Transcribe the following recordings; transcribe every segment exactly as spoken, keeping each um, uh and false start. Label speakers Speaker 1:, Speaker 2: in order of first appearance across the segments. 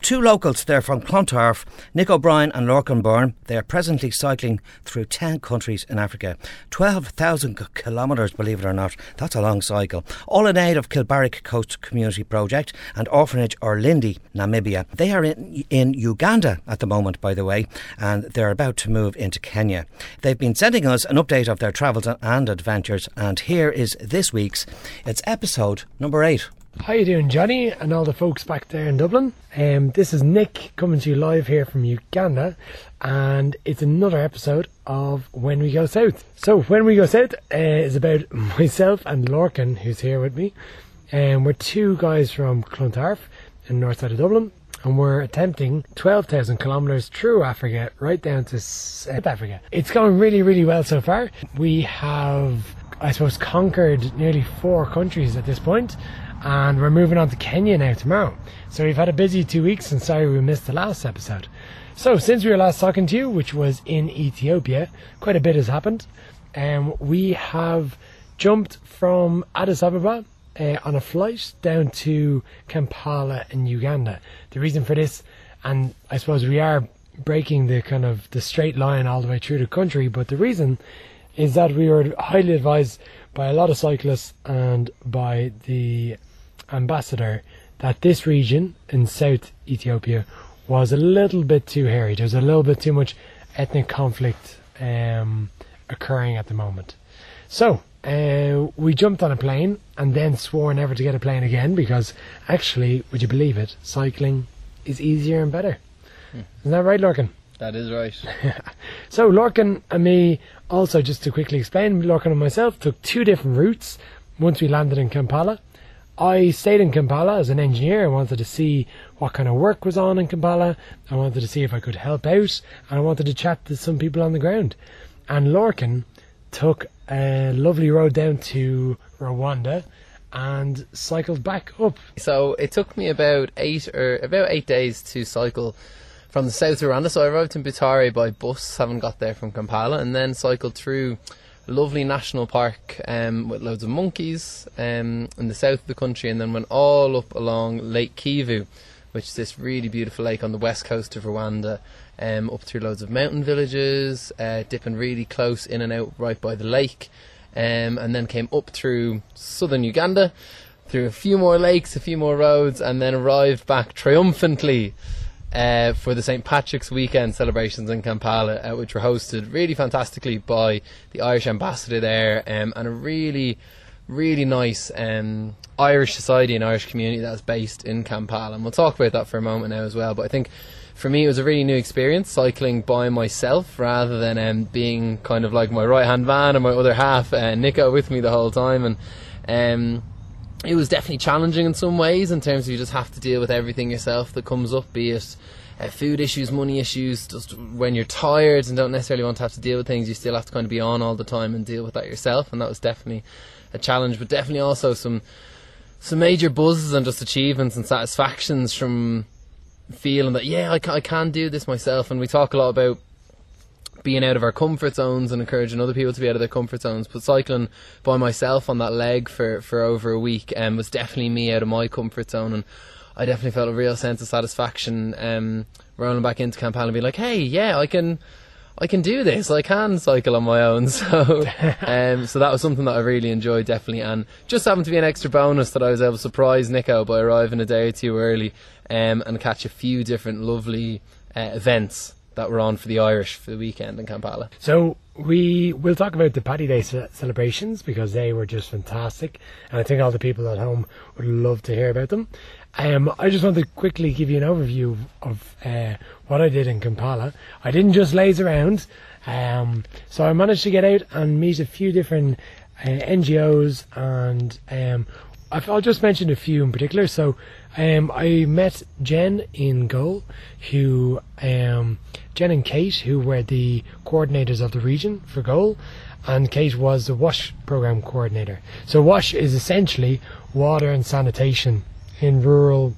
Speaker 1: two locals, they're from Clontarf, Nick O'Brien and Lorcan Byrne. They are presently cycling through ten countries in Africa. twelve thousand kilometres, believe it or not. That's a long cycle. All in aid of Kilbarrack Coast Community Project and Orphanage Orlindi, Namibia. They are in, in Uganda at the moment, by the way, and they're about to move into Kenya. They've been sending us an update of their travels and adventures, and here is this week's. It's episode number eight.
Speaker 2: How you doing, Johnny, and all the folks back there in Dublin? Um, this is Nick coming to you live here from Uganda, and it's another episode of When We Go South. So, When We Go South uh, is about myself and Lorcan, who's here with me. And um, we're two guys from Clontarf in the north side of Dublin, and we're attempting twelve thousand kilometres through Africa, right down to South Africa. It's going really, really well so far. We have, I suppose, conquered nearly four countries at this point, and we're moving on to Kenya now tomorrow. So we've had a busy two weeks, and sorry we missed the last episode. So since we were last talking to you, which was in Ethiopia, quite a bit has happened. Um, we have jumped from Addis Ababa uh, on a flight down to Kampala in Uganda. The reason for this, and I suppose we are breaking the kind of the straight line all the way through the country, but the reason is that we were highly advised by a lot of cyclists and by the ambassador that this region in South Ethiopia was a little bit too hairy. There's a little bit too much ethnic conflict um, occurring at the moment. So uh, we jumped on a plane and then swore never to get a plane again, because actually, would you believe it, cycling is easier and better. Hmm. Isn't that right, Lorcan?
Speaker 3: That is right.
Speaker 2: So Lorcan and me, also just to quickly explain, Lorcan and myself took two different routes once we landed in Kampala. I stayed in Kampala as an engineer. I wanted to see what kind of work was on in Kampala. I wanted to see if I could help out, and I wanted to chat to some people on the ground. And Lorcan took a lovely road down to Rwanda and cycled back up.
Speaker 3: So it took me about eight or about eight days to cycle from the south of Rwanda. So I arrived in Butare by bus, having got there from Kampala, and then cycled through a lovely national park um, with loads of monkeys um, in the south of the country, and then went all up along Lake Kivu, which is this really beautiful lake on the west coast of Rwanda, um, up through loads of mountain villages, uh, dipping really close in and out right by the lake, um, and then came up through southern Uganda, through a few more lakes, a few more roads, and then arrived back triumphantly Uh, for the Saint Patrick's weekend celebrations in Kampala, uh, which were hosted really fantastically by the Irish ambassador there, um, and a really, really nice um, Irish society and Irish community that's based in Kampala. And we'll talk about that for a moment now as well. But I think for me it was a really new experience, cycling by myself rather than um, being kind of like my right hand man and my other half, uh, Nico, with me the whole time. And um, it was definitely challenging in some ways, in terms of you just have to deal with everything yourself that comes up, be it uh, food issues, money issues. Just when you're tired and don't necessarily want to have to deal with things, you still have to kind of be on all the time and deal with that yourself, and that was definitely a challenge, but definitely also some some major buzzes and just achievements and satisfactions from feeling that, yeah, I can, I can do this myself. And we talk a lot about being out of our comfort zones and encouraging other people to be out of their comfort zones, but cycling by myself on that leg for, for over a week um, was definitely me out of my comfort zone, and I definitely felt a real sense of satisfaction um, rolling back into Kampala and being like, hey, yeah, I can I can do this, I can cycle on my own. So um, so that was something that I really enjoyed, definitely, and just happened to be an extra bonus that I was able to surprise Nico by arriving a day or two early um, and catch a few different lovely uh, events that were on for the Irish for the weekend in Kampala.
Speaker 2: So we will talk about the Paddy Day ce- celebrations, because they were just fantastic, and I think all the people at home would love to hear about them. Um, I just want to quickly give you an overview of uh, what I did in Kampala. I didn't just laze around, um, so I managed to get out and meet a few different uh, N G Os, and um, I'll just mention a few in particular. So um, I met Jen in Goal, who um, Jen and Kate, who were the coordinators of the region for Goal, and Kate was the WASH program coordinator. So WASH is essentially water and sanitation in rural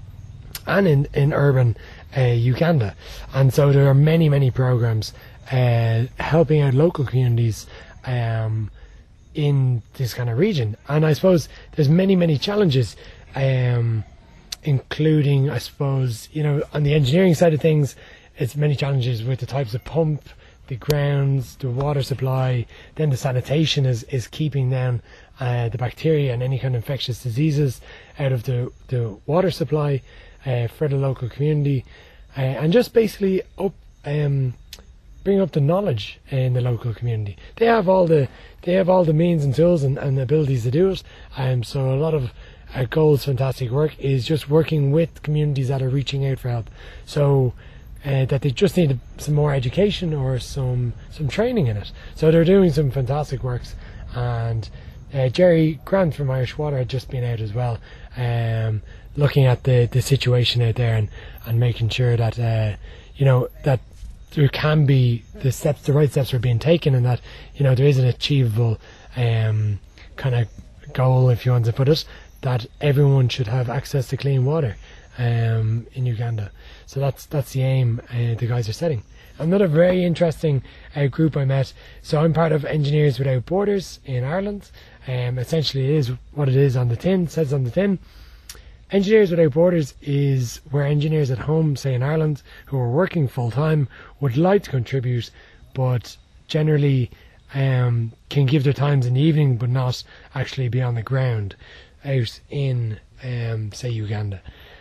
Speaker 2: and in, in urban uh, Uganda. And so there are many, many programs uh, helping out local communities um, in this kind of region. And I suppose there's many, many challenges um, including, I suppose, you know, on the engineering side of things, it's many challenges with the types of pump, the grounds, the water supply, then the sanitation is, is keeping down uh, the bacteria and any kind of infectious diseases out of the, the water supply uh, for the local community, uh, and just basically up um, bring up the knowledge in the local community. They have all the they have all the means and tools and, and abilities to do it. Um, so a lot of uh, Gold's fantastic work is just working with communities that are reaching out for help. So uh, that they just need some more education or some some training in it. So they're doing some fantastic works. And uh, Jerry Grant from Irish Water had just been out as well, um, looking at the, the situation out there and, and making sure that uh, you know that there can be the steps, the right steps are being taken, and that, you know, there is an achievable um, kind of goal, if you want to put it, that everyone should have access to clean water um, in Uganda. So that's that's the aim uh, the guys are setting. Another very interesting uh, group I met. So I'm part of Engineers Without Borders in Ireland. Um, essentially, it is what it is on the tin. It says on the tin. Engineers Without Borders is where engineers at home, say in Ireland, who are working full-time, would like to contribute, but generally um, can give their times in the evening, but not actually be on the ground out in, um, say, Uganda.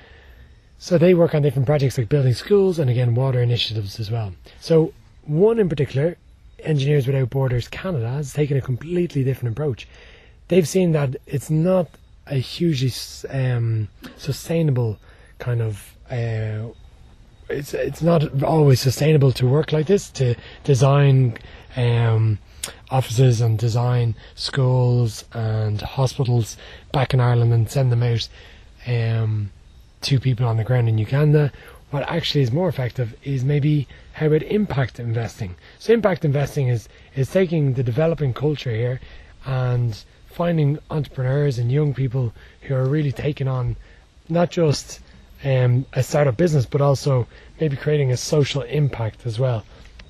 Speaker 2: So they work on different projects like building schools and, again, water initiatives as well. So one in particular, Engineers Without Borders Canada, has taken a completely different approach. They've seen that it's not a hugely um, sustainable kind of uh, it's it's not always sustainable to work like this, to design um, offices and design schools and hospitals back in Ireland and send them out um, to people on the ground in Uganda. What actually is more effective is maybe how about impact investing. So impact investing is is taking the developing culture here and finding entrepreneurs and young people who are really taking on not just um, a startup business, but also maybe creating a social impact as well.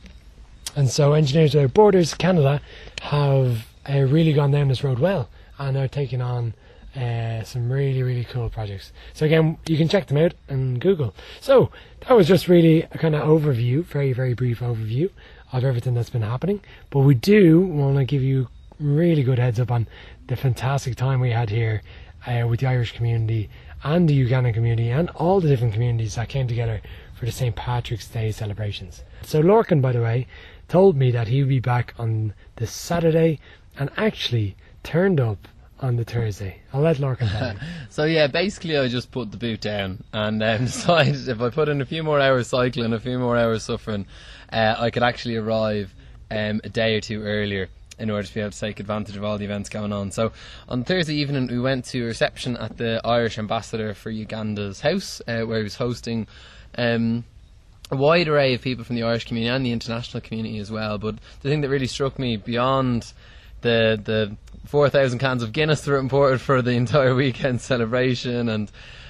Speaker 2: And so Engineers Without Borders Canada have uh, really gone down this road well, and are taking on uh, some really, really cool projects. So again, you can check them out on Google. So that was just really a kind of overview, very, very brief overview of everything that's been happening. But we do want to give you really good heads up on the fantastic time we had here uh, with the Irish community and the Ugandan community and all the different communities that came together for the Saint Patrick's Day celebrations. So Lorcan, by the way, told me that he would be back on the Saturday and actually turned up on the Thursday. I'll let Lorcan tell you.
Speaker 3: So yeah, basically I just put the boot down and um, decided if I put in a few more hours cycling, a few more hours suffering, uh, I could actually arrive um, a day or two earlier in order to be able to take advantage of all the events going on. So on Thursday evening we went to a reception at the Irish ambassador for Uganda's house, uh, where he was hosting um, a wide array of people from the Irish community and the international community as well. But the thing that really struck me, beyond the the four thousand cans of Guinness that were imported for the entire weekend celebration, and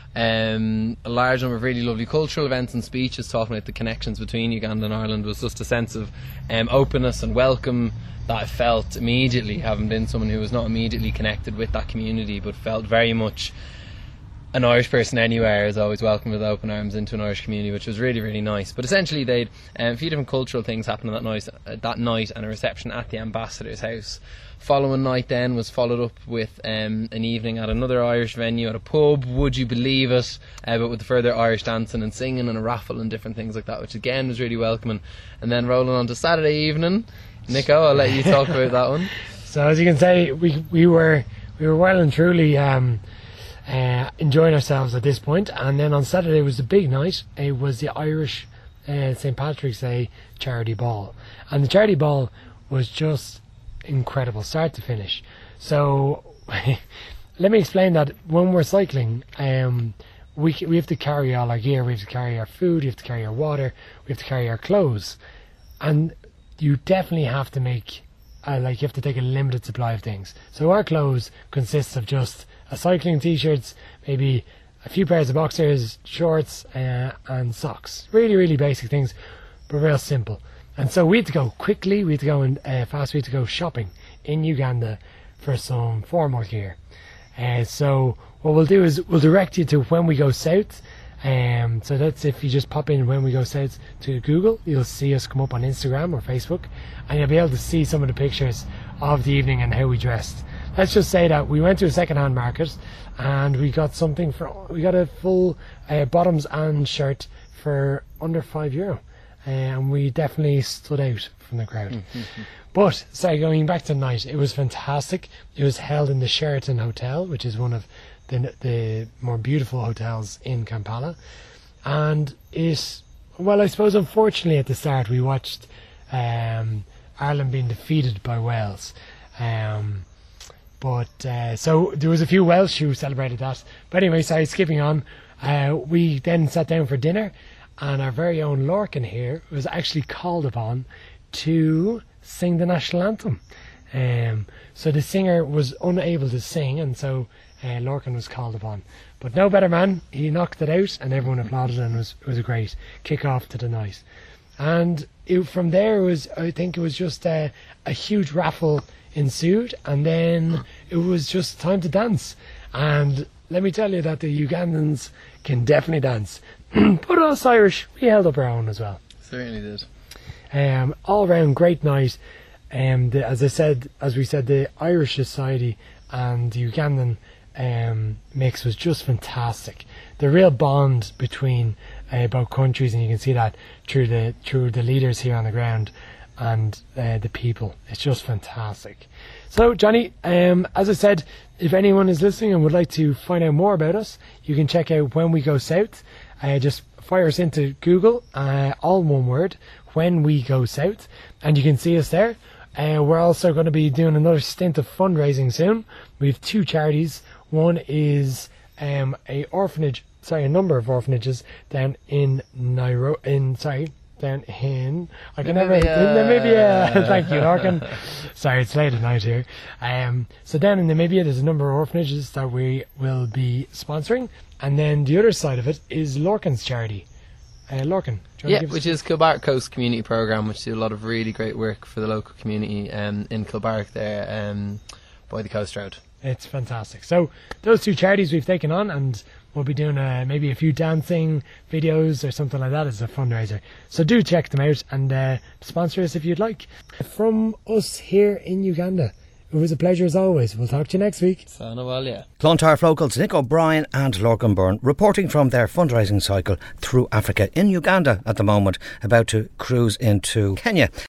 Speaker 3: um, a large number of really lovely cultural events and speeches talking about the connections between Uganda and Ireland, was just a sense of um, openness and welcome that I felt immediately, having been someone who was not immediately connected with that community, but felt very much an Irish person anywhere is always welcome with open arms into an Irish community, which was really, really nice. But essentially they'd um, a few different cultural things happening that night, uh, that night and a reception at the ambassador's house. Following night then was followed up with um, an evening at another Irish venue at a pub, would you believe it, uh, but with further Irish dancing and singing and a raffle and different things like that, which again was really welcoming. And then rolling on to Saturday evening, Nico, I'll let you talk about that one.
Speaker 2: So as you can say, we we were we were well and truly um, uh, enjoying ourselves at this point. And then on Saturday was the big night. It was the Irish uh, Saint Patrick's Day charity ball, and the charity ball was just incredible, start to finish. So let me explain that when we're cycling, um, we we have to carry all our gear. We have to carry our food. We have to carry our water. We have to carry our clothes, and you definitely have to make, uh, like you have to take a limited supply of things. So our clothes consists of just a cycling t-shirts, maybe a few pairs of boxers, shorts, uh, and socks. Really, really basic things, but real simple. And so we had to go quickly, we had to go in, uh, fast, we had to go shopping in Uganda for some formal gear. Uh, so what we'll do is we'll direct you to When We Go South. Um, so that's if you just pop in When We Go South to Google, you'll see us come up on Instagram or Facebook, and you'll be able to see some of the pictures of the evening and how we dressed. Let's just say that we went to a second-hand market and we got something for we got a full uh, bottoms and shirt for under five euro, uh, and we definitely stood out from the crowd. But sorry, going back to the night, it was fantastic. It was held in the Sheraton Hotel, which is one of the the more beautiful hotels in Kampala, and it well, I suppose unfortunately at the start we watched um, Ireland being defeated by Wales. Um, But uh, so there was a few Welsh who celebrated that. But anyway, sorry, skipping on. Uh, we then sat down for dinner, and our very own Lorcan here was actually called upon to sing the national anthem. Um, so the singer was unable to sing, and so uh, Lorcan was called upon. But no better man, he knocked it out, and everyone applauded, and it was it was a great kick-off to the night. And it, from there was, I think it was just a, a huge raffle ensued, and then it was just time to dance. And let me tell you that the Ugandans can definitely dance. But us Irish, we held up our own as well.
Speaker 3: Certainly did.
Speaker 2: Um, all round great night. Um, the, as I said, as we said, the Irish society and the Ugandan um, mix was just fantastic. The real bond between uh, both countries, and you can see that through the through the leaders here on the ground and uh, the people. It's just fantastic. So Johnny, um, as I said, if anyone is listening and would like to find out more about us, you can check out When We Go South. Uh, just fire us into Google, uh, all one word, When We Go South, and you can see us there. Uh, we're also going to be doing another stint of fundraising soon. We have two charities. One is um, a orphanage, sorry, a number of orphanages down in Nairobi, in, sorry, down in I can never in Namibia. Thank you, Lorcan. Sorry, it's late at night here. Um, so down in Namibia, there's a number of orphanages that we will be sponsoring, and then the other side of it is Lorcan's charity. Uh, Lorcan, do you
Speaker 3: yeah,
Speaker 2: want to give
Speaker 3: which
Speaker 2: us
Speaker 3: is Kilbarrack Coast Community Programme, which do a lot of really great work for the local community um, in Kilbarrack there um, by the Coast Road.
Speaker 2: It's fantastic. So those two charities we've taken on, and we'll be doing uh, maybe a few dancing videos or something like that as a fundraiser. So do check them out and uh, sponsor us if you'd like. From us here in Uganda, it was a pleasure as always. We'll talk to you next week.
Speaker 1: Clontarf locals Nick O'Brien and Lorcan Byrne reporting from their fundraising cycle through Africa in Uganda at the moment, about to cruise into Kenya.